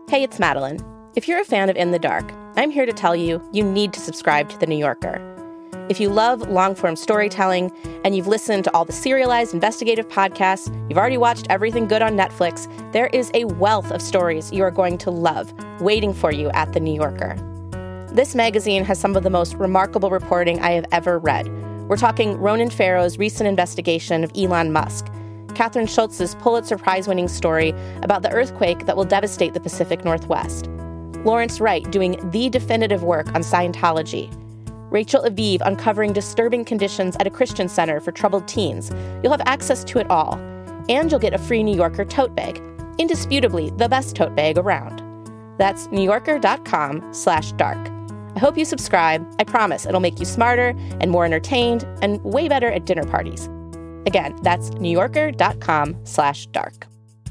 Hey, it's Madeline. If you're a fan of In the Dark, I'm here to tell you need to subscribe to The New Yorker. If you love long-form storytelling and you've listened to all the serialized investigative podcasts, you've already watched everything good on Netflix, there is a wealth of stories you are going to love waiting for you at The New Yorker. This magazine has some of the most remarkable reporting I have ever read. We're talking Ronan Farrow's recent investigation of Elon Musk, Catherine Schultz's Pulitzer Prize-winning story about the earthquake that will devastate the Pacific Northwest, Lawrence Wright doing the definitive work on Scientology, Rachel Aviv uncovering disturbing conditions at a Christian center for troubled teens. You'll have access to it all. And you'll get a free New Yorker tote bag. Indisputably the best tote bag around. That's newyorker.com/dark. I hope you subscribe. I promise it'll make you smarter and more entertained and way better at dinner parties. Again, that's newyorker.com/dark.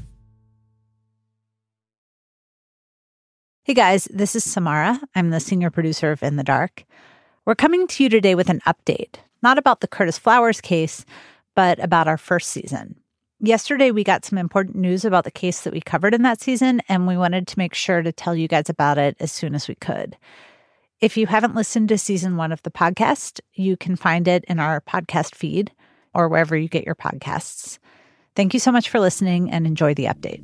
Hey guys, this is Samara. I'm the senior producer of In the Dark. We're coming to you today with an update, not about the Curtis Flowers case, but about our first season. Yesterday, we got some important news about the case that we covered in that season, and we wanted to make sure to tell you guys about it as soon as we could. If you haven't listened to season 1 of the podcast, you can find it in our podcast feed or wherever you get your podcasts. Thank you so much for listening and enjoy the update.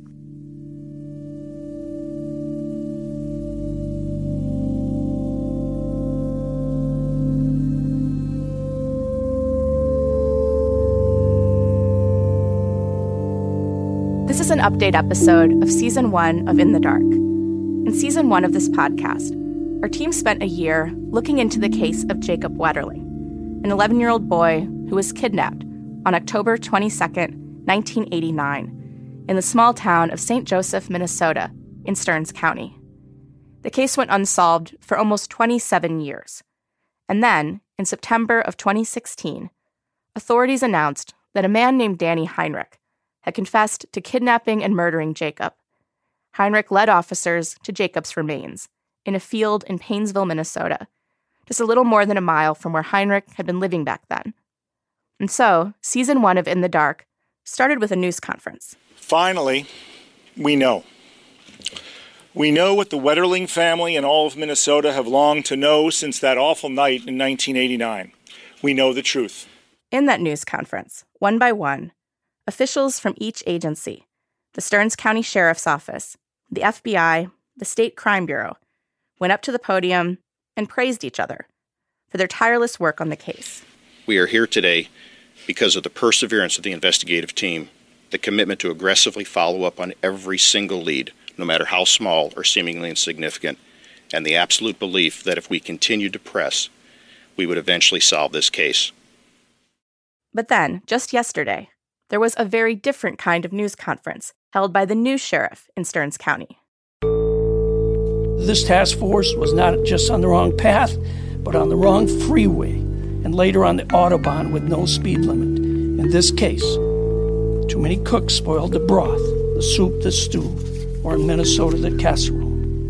This is an update episode of Season 1 of In the Dark. In Season 1 of this podcast, our team spent a year looking into the case of Jacob Wetterling, an 11-year-old boy who was kidnapped on October 22nd, 1989, in the small town of St. Joseph, Minnesota, in Stearns County. The case went unsolved for almost 27 years. And then, in September of 2016, authorities announced that a man named Danny Heinrich had confessed to kidnapping and murdering Jacob. Heinrich led officers to Jacob's remains in a field in Paynesville, Minnesota, just a little more than a mile from where Heinrich had been living back then. And so, Season 1 of In the Dark started with a news conference. Finally, we know. We know what the Wetterling family and all of Minnesota have longed to know since that awful night in 1989. We know the truth. In that news conference, one by one, officials from each agency, the Stearns County Sheriff's Office, the FBI, the State Crime Bureau, went up to the podium and praised each other for their tireless work on the case. We are here today because of the perseverance of the investigative team, the commitment to aggressively follow up on every single lead, no matter how small or seemingly insignificant, and the absolute belief that if we continued to press, we would eventually solve this case. But then, just yesterday, there was a very different kind of news conference held by the new sheriff in Stearns County. This task force was not just on the wrong path, but on the wrong freeway, and later on the Autobahn with no speed limit. In this case, too many cooks spoiled the broth, the soup, the stew, or in Minnesota, the casserole.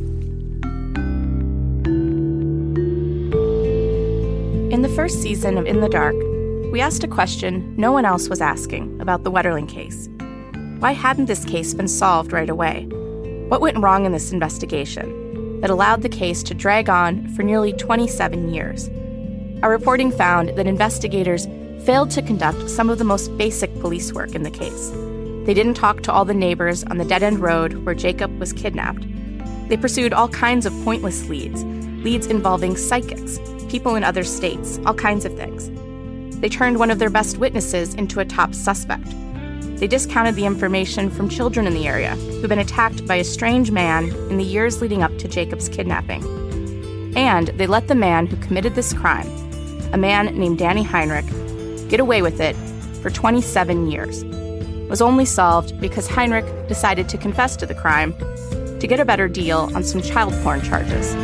In the first season of In the Dark, we asked a question no one else was asking about the Wetterling case. Why hadn't this case been solved right away? What went wrong in this investigation that allowed the case to drag on for nearly 27 years? Our reporting found that investigators failed to conduct some of the most basic police work in the case. They didn't talk to all the neighbors on the dead-end road where Jacob was kidnapped. They pursued all kinds of pointless leads involving psychics, people in other states, all kinds of things. They turned one of their best witnesses into a top suspect. They discounted the information from children in the area who'd been attacked by a strange man in the years leading up to Jacob's kidnapping. And they let the man who committed this crime, a man named Danny Heinrich, get away with it for 27 years. It was only solved because Heinrich decided to confess to the crime to get a better deal on some child porn charges.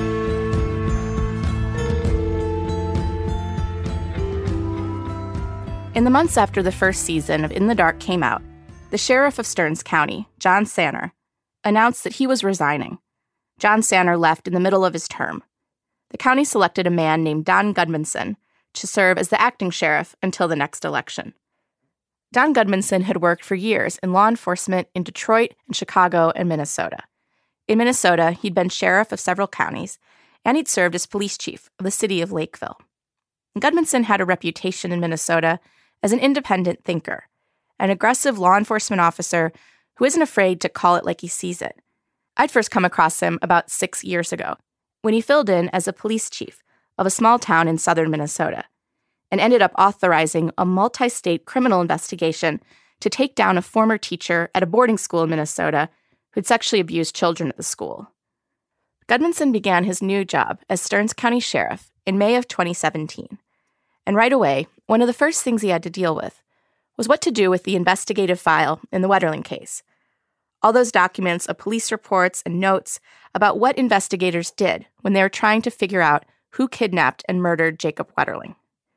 In the months after the first season of In the Dark came out, the sheriff of Stearns County, John Sanner, announced that he was resigning. John Sanner left in the middle of his term. The county selected a man named Don Gudmundsson to serve as the acting sheriff until the next election. Don Gudmundsson had worked for years in law enforcement in Detroit and Chicago and Minnesota. In Minnesota, he'd been sheriff of several counties, and he'd served as police chief of the city of Lakeville. Gudmundsson had a reputation in Minnesota as an independent thinker, an aggressive law enforcement officer who isn't afraid to call it like he sees it. I'd first come across him about 6 years ago, when he filled in as a police chief of a small town in southern Minnesota, and ended up authorizing a multi-state criminal investigation to take down a former teacher at a boarding school in Minnesota who'd sexually abused children at the school. Gudmundsson began his new job as Stearns County Sheriff in May of 2017. And right away, one of the first things he had to deal with was what to do with the investigative file in the Wetterling case. All those documents of police reports and notes about what investigators did when they were trying to figure out who kidnapped and murdered Jacob Wetterling.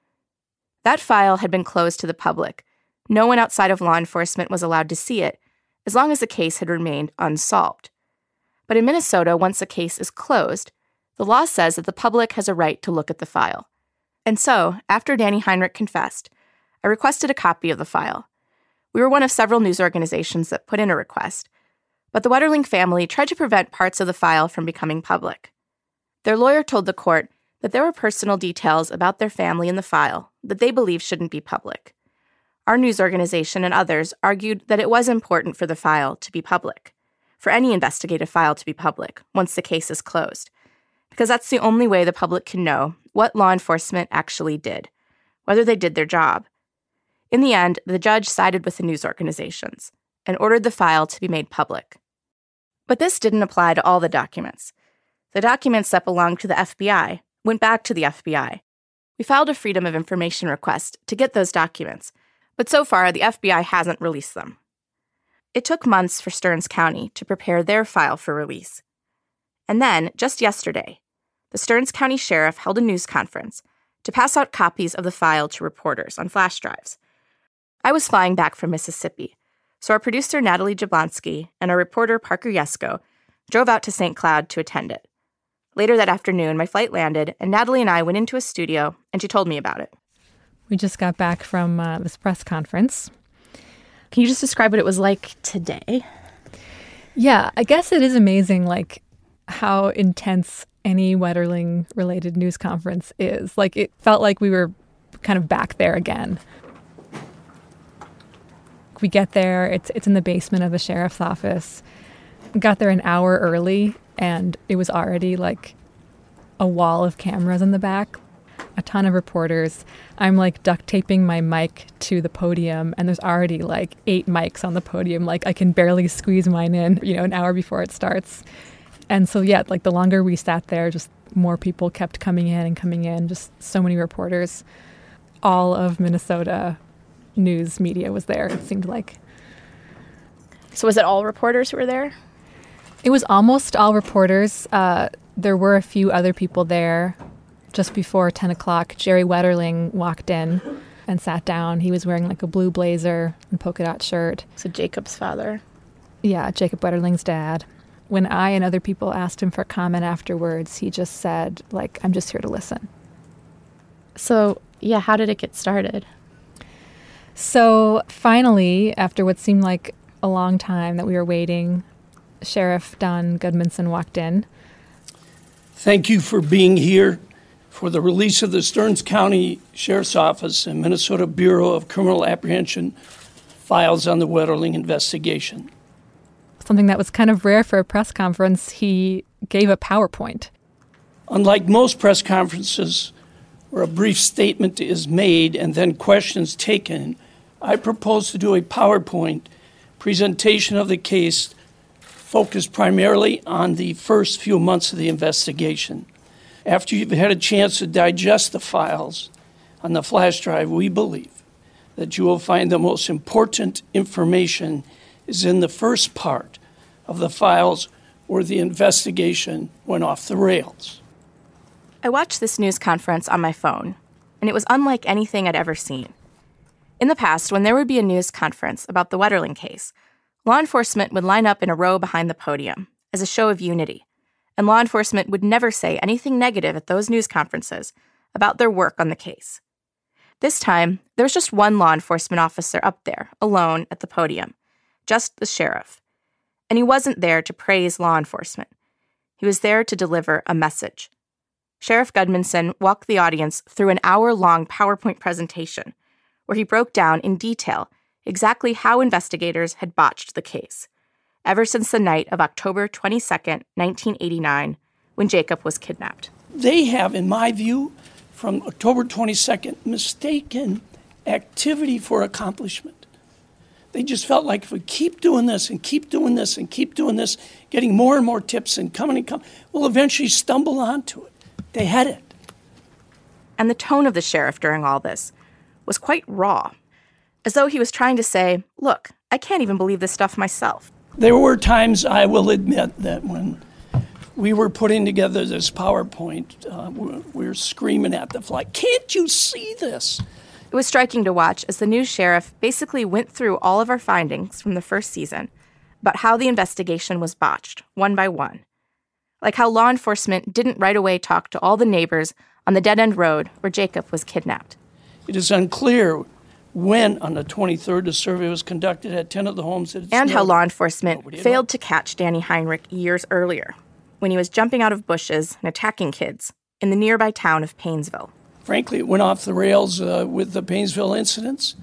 That file had been closed to the public. No one outside of law enforcement was allowed to see it, as long as the case had remained unsolved. But in Minnesota, once a case is closed, the law says that the public has a right to look at the file. And so, after Danny Heinrich confessed, I requested a copy of the file. We were one of several news organizations that put in a request, but the Wetterling family tried to prevent parts of the file from becoming public. Their lawyer told the court that there were personal details about their family in the file that they believed shouldn't be public. Our news organization and others argued that it was important for the file to be public, for any investigative file to be public once the case is closed, because that's the only way the public can know what law enforcement actually did, whether they did their job. In the end, the judge sided with the news organizations and ordered the file to be made public. But this didn't apply to all the documents. The documents that belonged to the FBI went back to the FBI. We filed a Freedom of Information request to get those documents, but so far the FBI hasn't released them. It took months for Stearns County to prepare their file for release. And then, just yesterday, the Stearns County Sheriff held a news conference to pass out copies of the file to reporters on flash drives. I was flying back from Mississippi, so our producer Natalie Jablonski and our reporter Parker Yesko drove out to St. Cloud to attend it. Later that afternoon, my flight landed, and Natalie and I went into a studio, and she told me about it. We just got back from this press conference. Can you just describe what it was like today? Yeah, I guess it is amazing, like, how intense any Wetterling-related news conference is. Like, it felt like we were kind of back there again. We get there, it's in the basement of the sheriff's office. We got there an hour early, and it was already like a wall of cameras in the back, a ton of reporters. I'm like duct taping my mic to the podium, and there's already like 8 mics on the podium. Like I can barely squeeze mine in, an hour before it starts. And so, yeah, like the longer we sat there, just more people kept coming in, just so many reporters. All of Minnesota news media was there, it seemed like. So was it all reporters who were there? It was almost all reporters. There were a few other people there. Just before 10 o'clock, Jerry Wetterling walked in and sat down. He was wearing like a blue blazer and polka dot shirt. So Jacob's father? Yeah, Jacob Wetterling's dad. When I and other people asked him for comment afterwards, he just said, like, I'm just here to listen. So, yeah, how did it get started? So finally, after what seemed like a long time that we were waiting, Sheriff Don Gudmundsson walked in. Thank you for being here for the release of the Stearns County Sheriff's Office and Minnesota Bureau of Criminal Apprehension files on the Wetterling investigation. Something that was kind of rare for a press conference, he gave a PowerPoint. Unlike most press conferences where a brief statement is made and then questions taken, I propose to do a PowerPoint presentation of the case focused primarily on the first few months of the investigation. After you've had a chance to digest the files on the flash drive, we believe that you will find the most important information is in the first part of the files where the investigation went off the rails. I watched this news conference on my phone, and it was unlike anything I'd ever seen. In the past, when there would be a news conference about the Wetterling case, law enforcement would line up in a row behind the podium as a show of unity, and law enforcement would never say anything negative at those news conferences about their work on the case. This time, there was just one law enforcement officer up there, alone at the podium, just the sheriff. And he wasn't there to praise law enforcement. He was there to deliver a message. Sheriff Gudmundson walked the audience through an hour-long PowerPoint presentation where he broke down in detail exactly how investigators had botched the case, ever since the night of October 22nd, 1989, when Jacob was kidnapped. They have, in my view, from October 22nd, mistaken activity for accomplishment. They just felt like if we keep doing this and keep doing this and keep doing this, getting more and more tips and coming, we'll eventually stumble onto it. They had it. And the tone of the sheriff during all this was quite raw, as though he was trying to say, look, I can't even believe this stuff myself. There were times, I will admit, that when we were putting together this PowerPoint, we were screaming at the fly, can't you see this? It was striking to watch as the new sheriff basically went through all of our findings from the first season about how the investigation was botched, one by one. Like how law enforcement didn't right away talk to all the neighbors on the dead-end road where Jacob was kidnapped. It is unclear when, on the 23rd, a survey was conducted at 10 of the homes. And how law enforcement failed to catch Danny Heinrich years earlier, when he was jumping out of bushes and attacking kids in the nearby town of Paynesville. Frankly, it went off the rails with the Paynesville incidents.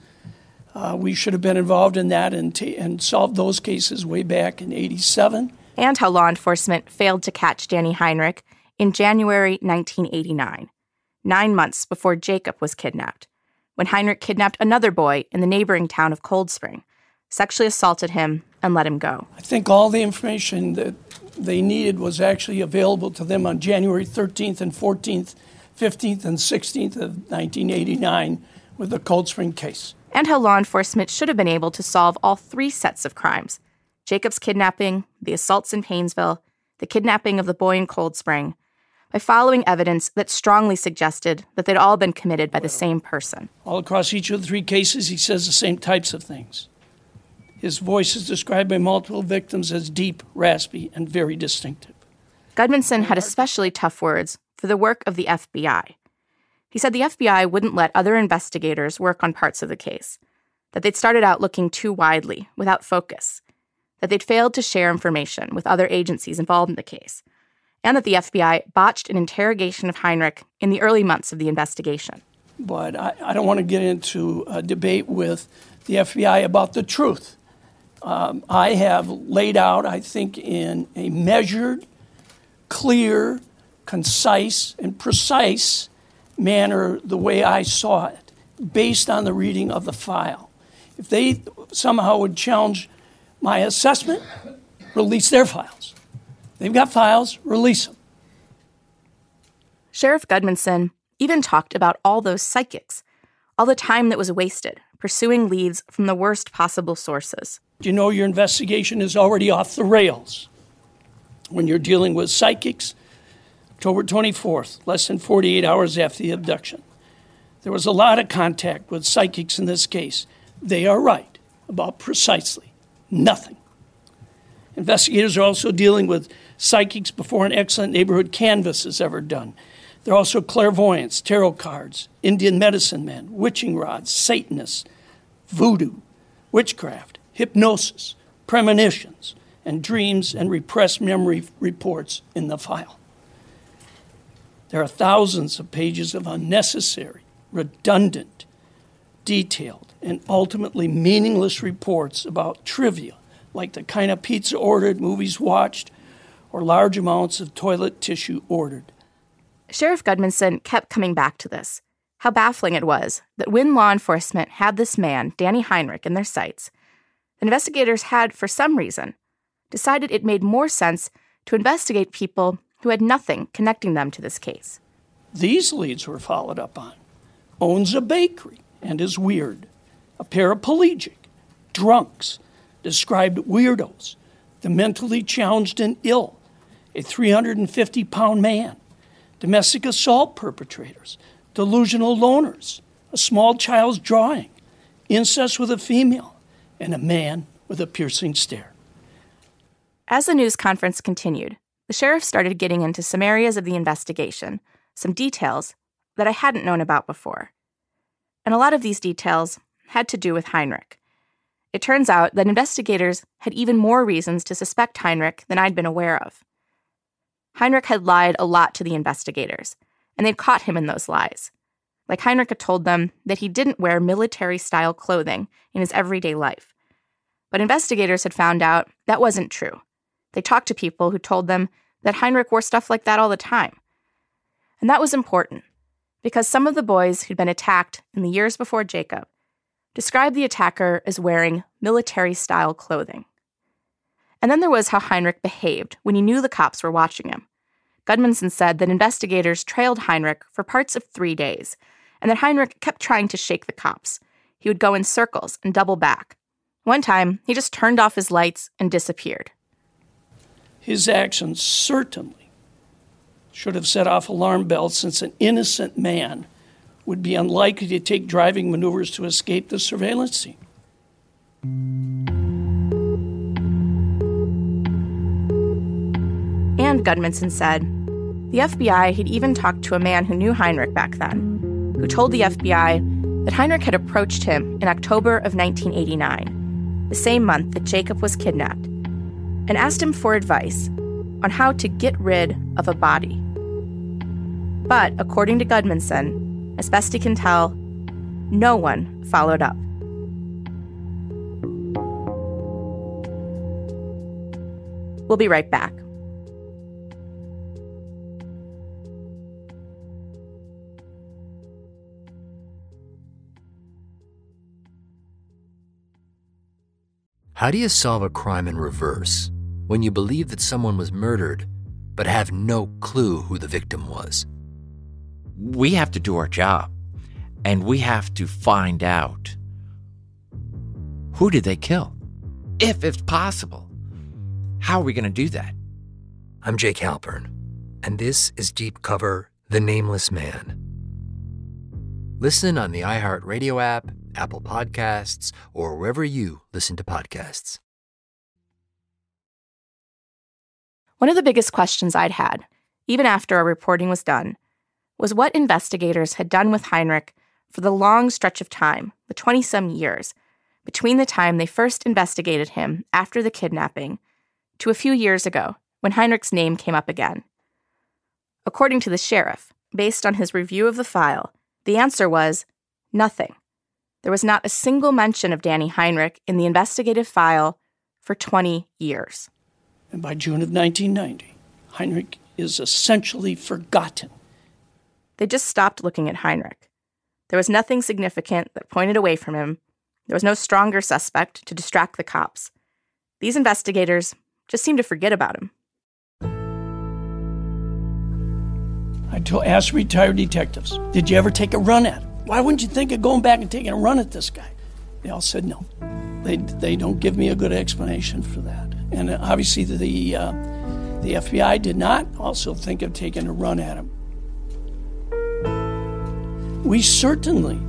We should have been involved in that and solved those cases way back in '87. And how law enforcement failed to catch Danny Heinrich in January 1989, 9 months before Jacob was kidnapped, when Heinrich kidnapped another boy in the neighboring town of Cold Spring, sexually assaulted him, and let him go. I think all the information that they needed was actually available to them on January 13th and 14th, 15th and 16th of 1989 with the Cold Spring case. And how law enforcement should have been able to solve all three sets of crimes: Jacob's kidnapping, the assaults in Paynesville, the kidnapping of the boy in Cold Spring, by following evidence that strongly suggested that they'd all been committed by the same person. All across each of the three cases, he says the same types of things. His voice is described by multiple victims as deep, raspy, and very distinctive. Gudmundson had especially tough words for the work of the FBI. He said the FBI wouldn't let other investigators work on parts of the case, that they'd started out looking too widely, without focus, that they'd failed to share information with other agencies involved in the case, and that the FBI botched an interrogation of Heinrich in the early months of the investigation. But I don't want to get into a debate with the FBI about the truth. I have laid out, I think, in a measured, clear, concise, and precise manner the way I saw it, based on the reading of the file. If they somehow would challenge my assessment, release their files. They've got files, release them. Sheriff Gudmundson even talked about all those psychics, all the time that was wasted pursuing leads from the worst possible sources. You know your investigation is already off the rails when you're dealing with psychics. October 24th, less than 48 hours after the abduction. There was a lot of contact with psychics in this case. They are right about precisely nothing. Investigators are also dealing with psychics before an excellent neighborhood canvass is ever done. There are also clairvoyants, tarot cards, Indian medicine men, witching rods, Satanists, voodoo, witchcraft, hypnosis, premonitions, and dreams and repressed memory reports in the file. There are thousands of pages of unnecessary, redundant, detailed, and ultimately meaningless reports about trivia, like the kind of pizza ordered, movies watched, or large amounts of toilet tissue ordered. Sheriff Gudmundson kept coming back to this, how baffling it was that when law enforcement had this man, Danny Heinrich, in their sights, investigators had, for some reason, decided it made more sense to investigate people who had nothing connecting them to this case. These leads were followed up on. Owns a bakery and is weird. A paraplegic. Drunks. Described weirdos. The mentally challenged and ill. A 350-pound man. Domestic assault perpetrators. Delusional loners. A small child's drawing. Incest with a female. And a man with a piercing stare. As the news conference continued, the sheriff started getting into some areas of the investigation, some details that I hadn't known about before. And a lot of these details had to do with Heinrich. it turns out that investigators had even more reasons to suspect Heinrich than I'd been aware of. Heinrich had lied a lot to the investigators, and they'd caught him in those lies. Like Heinrich had told them that he didn't wear military-style clothing in his everyday life. But investigators had found out that wasn't true. They talked to people who told them that Heinrich wore stuff like that all the time. And that was important, because some of the boys who'd been attacked in the years before Jacob described the attacker as wearing military-style clothing. And then there was how Heinrich behaved when he knew the cops were watching him. Gudmundsson said that investigators trailed Heinrich for parts of 3 days, and that Heinrich kept trying to shake the cops. He would go in circles and double back. One time, he just turned off his lights and disappeared. His actions certainly should have set off alarm bells, since an innocent man would be unlikely to take driving maneuvers to escape the surveillance scene. And Gudmundsson said, the FBI had even talked to a man who knew Heinrich back then, who told the FBI that Heinrich had approached him in October of 1989, the same month that Jacob was kidnapped, and asked him for advice on how to get rid of a body. But according to Gudmundsson, as best he can tell, no one followed up. We'll be right back. How do you solve a crime in reverse when you believe that someone was murdered but have no clue who the victim was? We have to do our job, and we have to find out who did they kill, if it's possible. How are we going to do that? I'm Jake Halpern, and this is Deep Cover: The Nameless Man. Listen on the iHeartRadio app, Apple Podcasts, or wherever you listen to podcasts. One of the biggest questions I'd had, even after our reporting was done, was what investigators had done with Heinrich for the long stretch of time, the 20-some years, between the time they first investigated him after the kidnapping to a few years ago when Heinrich's name came up again. According to the sheriff, based on his review of the file, the answer was nothing. There was not a single mention of Danny Heinrich in the investigative file for 20 years. And by June of 1990, Heinrich is essentially forgotten. They just stopped looking at Heinrich. There was nothing significant that pointed away from him. There was no stronger suspect to distract the cops. These investigators just seemed to forget about him. I asked retired detectives, did you ever take a run at him? Why wouldn't you think of going back and taking a run at this guy? They all said no. They don't give me a good explanation for that. And obviously the FBI did not also think of taking a run at him. We certainly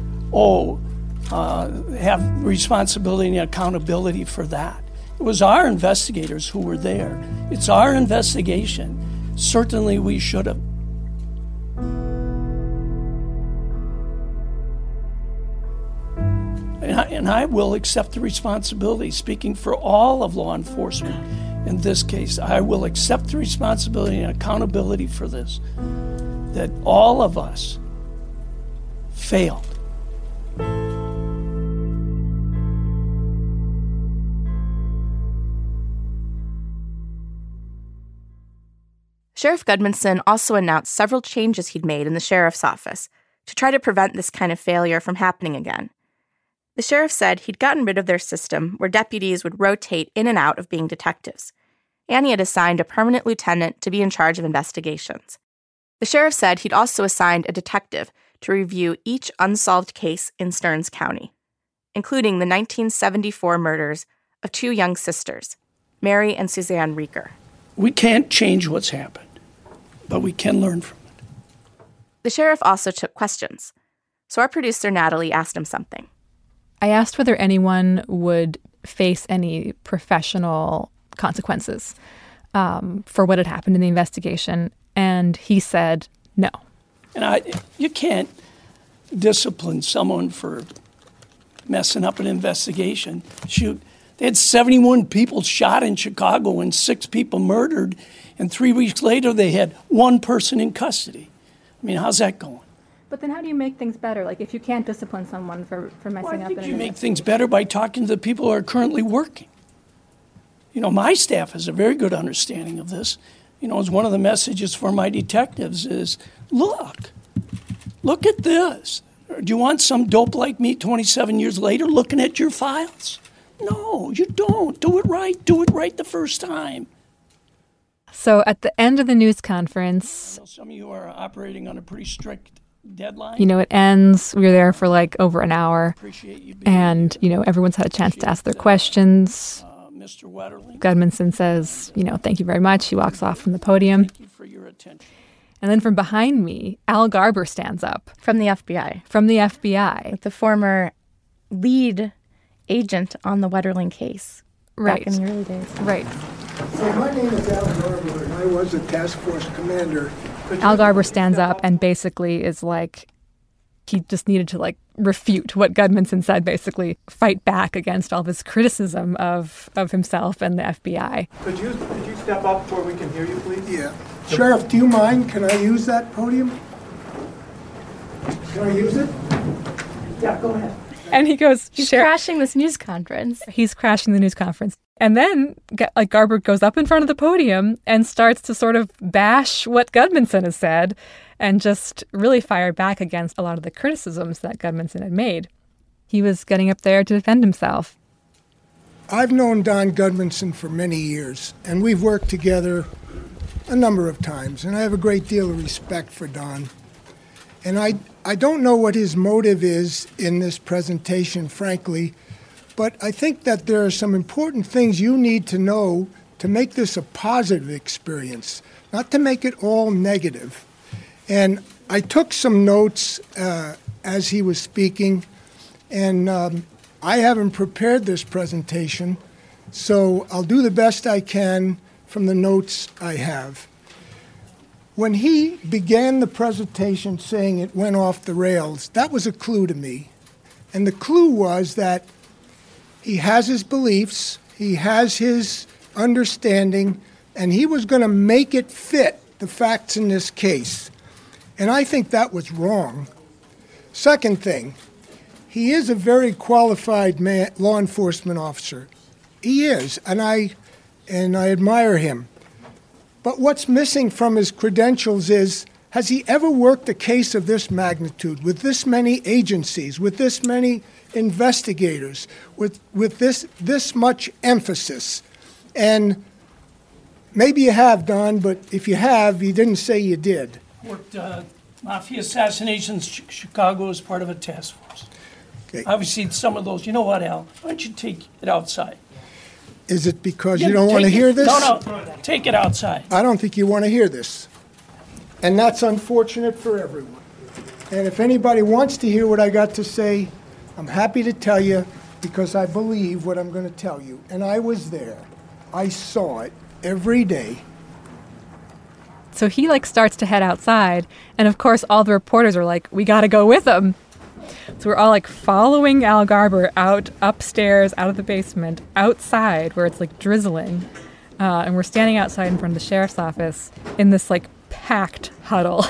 have responsibility and accountability for that. It was our investigators who were there. It's our investigation. Certainly we should have. And I will accept the responsibility, speaking for all of law enforcement in this case. I will accept the responsibility and accountability for this, that all of us failed. Sheriff Gudmundsson also announced several changes he'd made in the sheriff's office to try to prevent this kind of failure from happening again. The sheriff said he'd gotten rid of their system where deputies would rotate in and out of being detectives, and he had assigned a permanent lieutenant to be in charge of investigations. The sheriff said he'd also assigned a detective to review each unsolved case in Stearns County, including the 1974 murders of two young sisters, Mary and Suzanne Rieger. We can't change what's happened, but we can learn from it. The sheriff also took questions, so our producer Natalie asked him something. I asked whether anyone would face any professional consequences for what had happened in the investigation, and he said no. And you can't discipline someone for messing up an investigation. Shoot, they had 71 people shot in Chicago and 6 people murdered, and 3 weeks later they had 1 person in custody. I mean, how's that going? But then how do you make things better? Like, if you can't discipline someone for messing up... I think you make things better by talking to the people who are currently working. You know, my staff has a very good understanding of this. You know, as one of the messages for my detectives is, look at this. Do you want some dope like me 27 years later looking at your files? No, you don't. Do it right. Do it right the first time. So at the end of the news conference... I know some of you are operating on a pretty strict deadline. You know, it ends. We were there for like over an hour. Appreciate you being and, you know, everyone's had a chance to ask their questions. Mr. Wetterling. Gudmundsson says, you know, thank you very much. He walks off from the podium. Thank you for your attention. And then from behind me, Al Garber stands up. From the FBI. From the FBI. The former lead agent on the Wetterling case. Right. Back in the early days. Right. So my name is Al Garber, and I was a task force commander. Al Garber stands up and basically is like, he just needed to like refute what Gudmundsson said, basically fight back against all this criticism of himself and the FBI. Could you step up where we can hear you, please? Yeah. Sheriff, do you mind? Can I use that podium? Can I use it? Yeah, go ahead. And he goes, he's crashing this news conference. He's crashing the news conference. And then like Garber goes up in front of the podium and starts to sort of bash what Gudmundsson has said and just really fire back against a lot of the criticisms that Gudmundsson had made. He was getting up there to defend himself. I've known Don Gudmundsson for many years, and we've worked together a number of times, and I have a great deal of respect for Don. And I don't know what his motive is in this presentation, frankly, but I think that there are some important things you need to know to make this a positive experience, not to make it all negative. And I took some notes as he was speaking, and I haven't prepared this presentation, so I'll do the best I can from the notes I have. When he began the presentation saying it went off the rails, that was a clue to me. And the clue was that he has his beliefs, he has his understanding, and he was going to make it fit the facts in this case. And I think that was wrong. Second thing, he is a very qualified law enforcement officer. He is, and I admire him. But what's missing from his credentials is, has he ever worked a case of this magnitude, with this many agencies, with this many investigators, with this much emphasis? And maybe you have, Don, but if you have, you didn't say you did. Worked mafia assassinations, Chicago as part of a task force. Okay. Obviously, some of those, you know what, Al? Why don't you take it outside? Is it because you don't want to hear this? No, take it outside. I don't think you want to hear this. And that's unfortunate for everyone. And if anybody wants to hear what I got to say, I'm happy to tell you because I believe what I'm going to tell you. And I was there. I saw it every day. So he like starts to head outside. And of course, all the reporters are like, we got to go with him. So we're all like following Al Garber out upstairs, out of the basement, outside where it's like drizzling. And we're standing outside in front of the sheriff's office in this like packed huddle.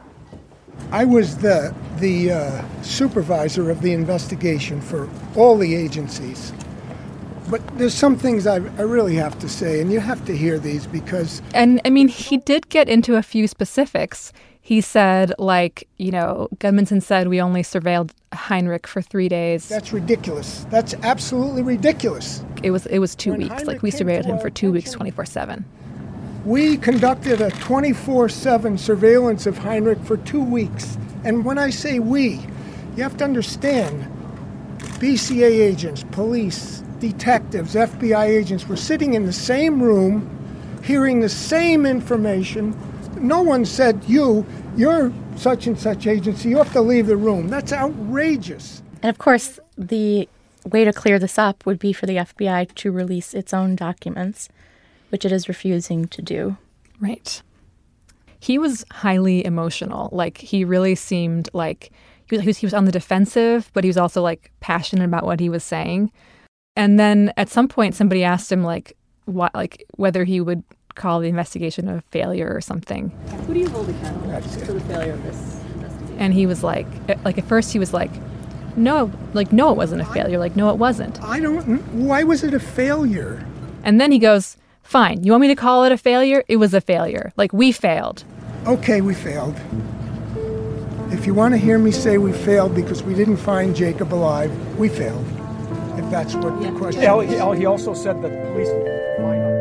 I was the supervisor of the investigation for all the agencies. But there's some things I really have to say, and you have to hear these because... And, I mean, he did get into a few specifics. He said, like, you know, Gudmundsson said we only surveilled Heinrich for 3 days. That's ridiculous. That's absolutely ridiculous. It was 2 weeks. Heinrich like, we surveilled him for 2 weeks, 24/7. We conducted a 24/7 surveillance of Heinrich for 2 weeks. And when I say we, you have to understand, BCA agents, police, detectives, FBI agents were sitting in the same room, hearing the same information. No one said, you're such and such agency, you have to leave the room. That's outrageous. And of course, the way to clear this up would be for the FBI to release its own documents, which it is refusing to do. Right. He was highly emotional. Like, he really seemed like he was on the defensive, but he was also like passionate about what he was saying. And then at some point, somebody asked him whether he would call the investigation a failure or something. Who do you hold accountable for the failure of this investigation? And he was like at first he was like, no, it wasn't a failure. No, it wasn't. Why was it a failure? And then he goes, fine, you want me to call it a failure? It was a failure. We failed. Okay, we failed. If you want to hear me say we failed because we didn't find Jacob alive, we failed. If that's what the question is. He also said that the police will find out.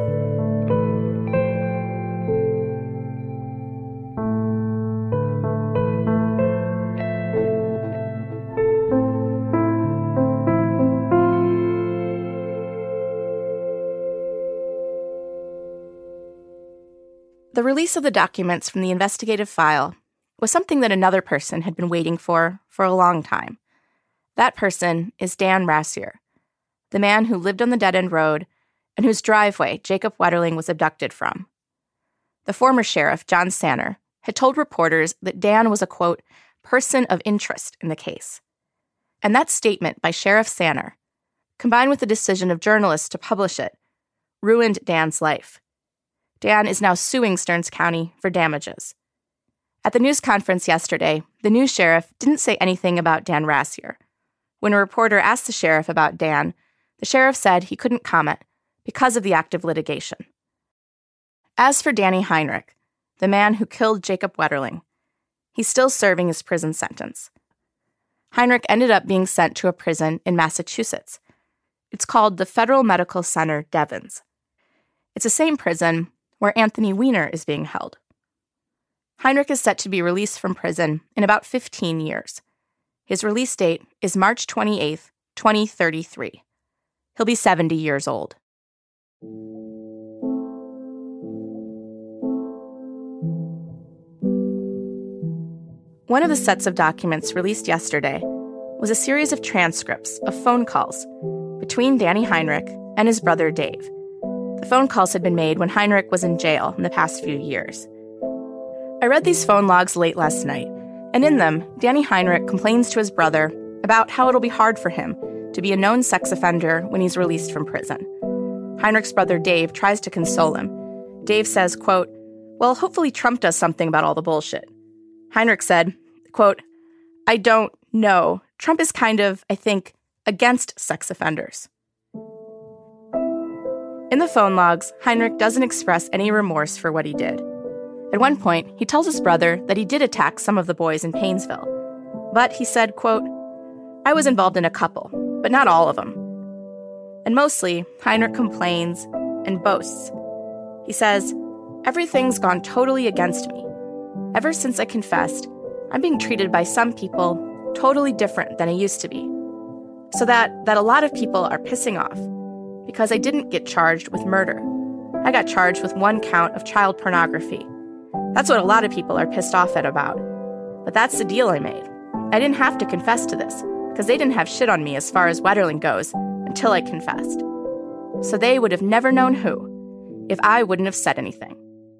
The release of the documents from the investigative file was something that another person had been waiting for a long time. That person is Dan Rassier, the man who lived on the dead-end road and whose driveway Jacob Wetterling was abducted from. The former sheriff, John Sanner, had told reporters that Dan was a, quote, person of interest in the case. And that statement by Sheriff Sanner, combined with the decision of journalists to publish it, ruined Dan's life. Dan is now suing Stearns County for damages. At the news conference yesterday, the new sheriff didn't say anything about Dan Rassier. When a reporter asked the sheriff about Dan, the sheriff said he couldn't comment because of the active litigation. As for Danny Heinrich, the man who killed Jacob Wetterling, he's still serving his prison sentence. Heinrich ended up being sent to a prison in Massachusetts. It's called the Federal Medical Center Devens. It's the same prison where Anthony Weiner is being held. Heinrich is set to be released from prison in about 15 years. His release date is March 28th, 2033. He'll be 70 years old. One of the sets of documents released yesterday was a series of transcripts of phone calls between Danny Heinrich and his brother Dave. The phone calls had been made when Heinrich was in jail in the past few years. I read these phone logs late last night, and in them, Danny Heinrich complains to his brother about how it'll be hard for him to be a known sex offender when he's released from prison. Heinrich's brother Dave tries to console him. Dave says, quote, well, hopefully Trump does something about all the bullshit. Heinrich said, quote, I don't know. Trump is kind of, I think, against sex offenders. In the phone logs, Heinrich doesn't express any remorse for what he did. At one point, he tells his brother that he did attack some of the boys in Paynesville. But he said, quote, I was involved in a couple, but not all of them. And mostly, Heinrich complains and boasts. He says, everything's gone totally against me. Ever since I confessed, I'm being treated by some people totally different than I used to be. So that a lot of people are pissing off because I didn't get charged with murder. I got charged with one count of child pornography. That's what a lot of people are pissed off at about. But that's the deal I made. I didn't have to confess to this because they didn't have shit on me as far as Wetterling goes until I confessed. So they would have never known who if I wouldn't have said anything.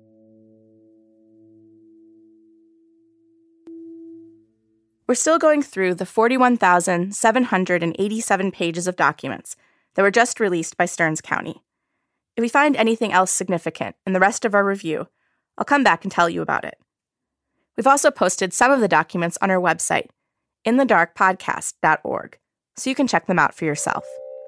We're still going through the 41,787 pages of documents that were just released by Stearns County. If we find anything else significant in the rest of our review, I'll come back and tell you about it. We've also posted some of the documents on our website, inthedarkpodcast.org, so you can check them out for yourself.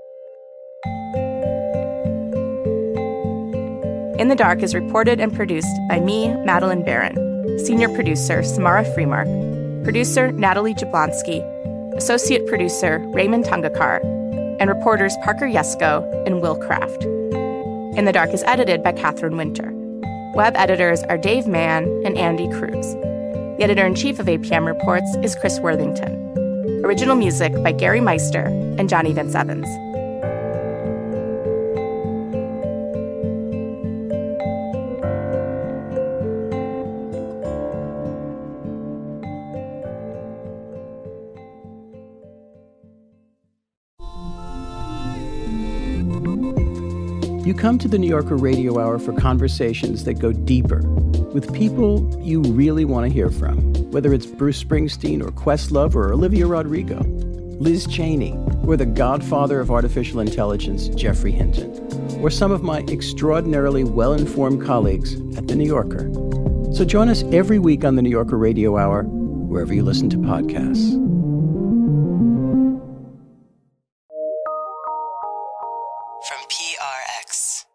In the Dark is reported and produced by me, Madeline Barron, senior producer Samara Freemark, producer Natalie Jablonski, associate producer Raymond Tungakar, and reporters Parker Yesko and Will Kraft. In the Dark is edited by Catherine Winter. Web editors are Dave Mann and Andy Cruz. The editor-in-chief of APM Reports is Chris Worthington. Original music by Gary Meister and Johnny Vince Evans. You You come to the New Yorker Radio Hour for conversations that go deeper with people you really want to hear from, whether it's Bruce Springsteen or Questlove or Olivia Rodrigo, Liz Cheney, or the godfather of artificial intelligence, Geoffrey Hinton, or some of my extraordinarily well-informed colleagues at The New Yorker. So join us every week on The New Yorker Radio Hour, wherever you listen to podcasts. From PRX.